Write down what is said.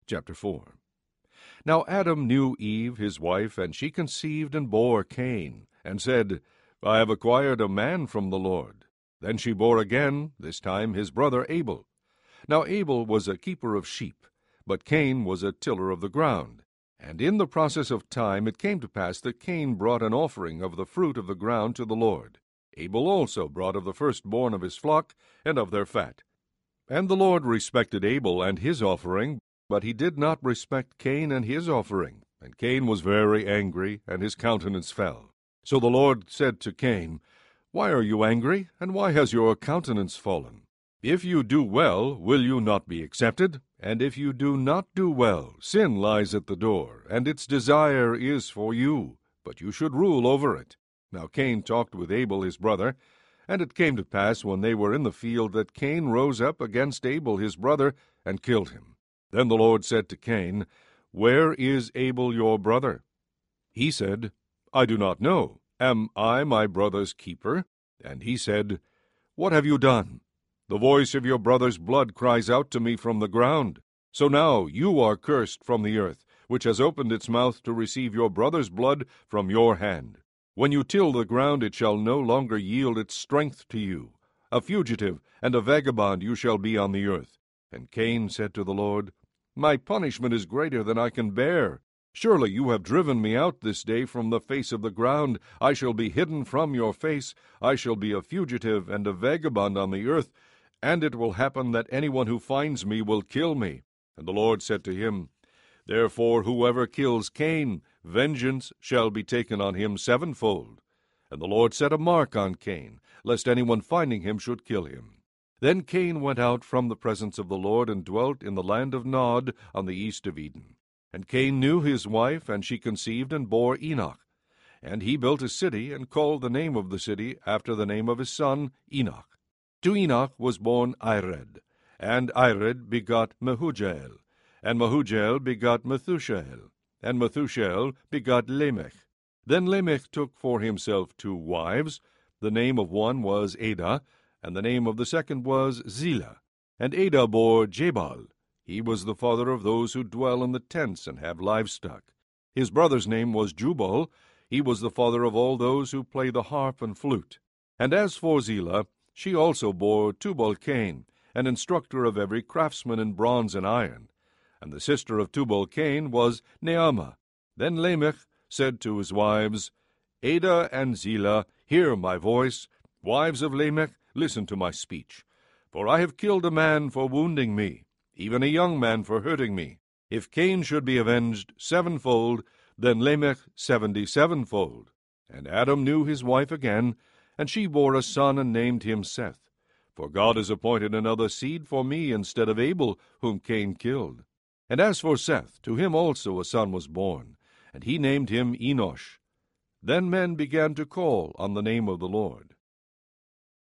Chapter 4. Now Adam knew Eve his wife, and she conceived and bore Cain, and said, I have acquired a man from the Lord. Then she bore again, this time his brother Abel. Now Abel was a keeper of sheep, but Cain was a tiller of the ground. And in the process of time it came to pass that Cain brought an offering of the fruit of the ground to the Lord. Abel also brought of the firstborn of his flock and of their fat. And the Lord respected Abel and his offering, but he did not respect Cain and his offering. And Cain was very angry, and his countenance fell. So the Lord said to Cain, Why are you angry, and why has your countenance fallen? If you do well, will you not be accepted? And if you do not do well, sin lies at the door, and its desire is for you, but you should rule over it. Now Cain talked with Abel his brother, and it came to pass when they were in the field that Cain rose up against Abel his brother, and killed him. Then the Lord said to Cain, Where is Abel your brother? He said, I do not know. Am I my brother's keeper? And he said, What have you done? The voice of your brother's blood cries out to me from the ground. So now you are cursed from the earth, which has opened its mouth to receive your brother's blood from your hand. When you till the ground, it shall no longer yield its strength to you. A fugitive and a vagabond you shall be on the earth. And Cain said to the Lord, My punishment is greater than I can bear. Surely you have driven me out this day from the face of the ground. I shall be hidden from your face. I shall be a fugitive and a vagabond on the earth. And it will happen that anyone who finds me will kill me. And the Lord said to him, Therefore whoever kills Cain, vengeance shall be taken on him sevenfold. And the Lord set a mark on Cain, lest anyone finding him should kill him. Then Cain went out from the presence of the Lord, and dwelt in the land of Nod on the east of Eden. And Cain knew his wife, and she conceived and bore Enoch. And he built a city, and called the name of the city after the name of his son Enoch. To Enoch was born Ired, and Ired begot Mehujael, and Mehujael begot Methushael, and Methushael begot Lamech. Then Lamech took for himself 2 wives. The name of one was Adah, and the name of the second was Zillah. And Adah bore Jabal. He was the father of those who dwell in the tents and have livestock. His brother's name was Jubal. He was the father of all those who play the harp and flute. And as for Zillah, she also bore Tubal-Cain, an instructor of every craftsman in bronze and iron. And the sister of Tubal-Cain was Naamah. Then Lamech said to his wives, Adah and Zillah, hear my voice. Wives of Lamech, listen to my speech. For I have killed a man for wounding me, even a young man for hurting me. If Cain should be avenged sevenfold, then Lamech 77-fold. And Adam knew his wife again, and she bore a son and named him Seth. For God has appointed another seed for me instead of Abel, whom Cain killed. And as for Seth, to him also a son was born, and he named him Enosh. Then men began to call on the name of the Lord.